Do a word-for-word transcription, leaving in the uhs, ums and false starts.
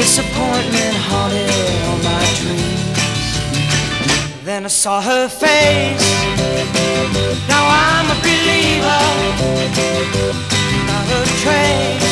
disappointment haunted all my dreams. Then I saw her face. Now I'm a believer, not a trace.